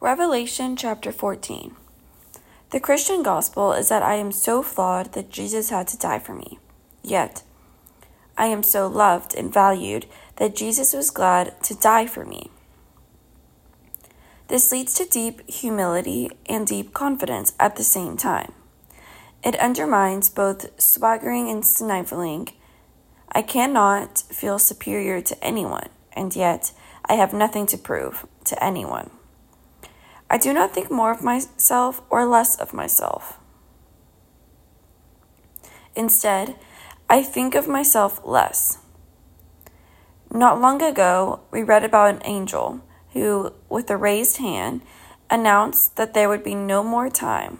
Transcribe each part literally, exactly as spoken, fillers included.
Revelation chapter fourteen. The Christian gospel is that I am so flawed that Jesus had to die for me. Yet, I am so loved and valued that Jesus was glad to die for me. This leads to deep humility and deep confidence at the same time. It undermines both swaggering and sniveling. I cannot feel superior to anyone, and yet I have nothing to prove to anyone. I do not think more of myself or less of myself. Instead, I think of myself less. Not long ago, we read about an angel who, with a raised hand, announced that there would be no more time.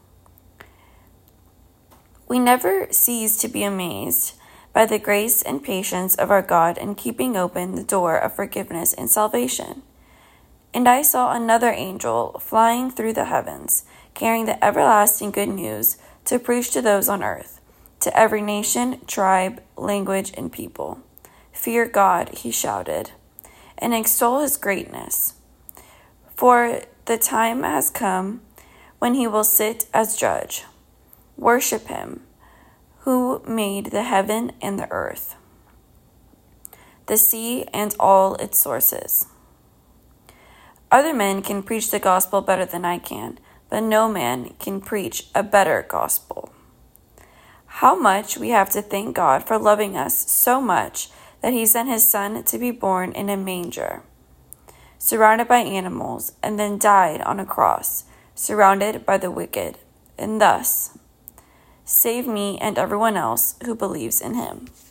We never cease to be amazed by the grace and patience of our God in keeping open the door of forgiveness and salvation. And I saw another angel flying through the heavens, carrying the everlasting good news to preach to those on earth, to every nation, tribe, language, and people. Fear God, he shouted, and extol his greatness. For the time has come when he will sit as judge. Worship him, who made the heaven and the earth, the sea and all its sources. Other men can preach the gospel better than I can, but no man can preach a better gospel. How much we have to thank God for loving us so much that he sent his son to be born in a manger, surrounded by animals, and then died on a cross, surrounded by the wicked, and thus save me and everyone else who believes in him.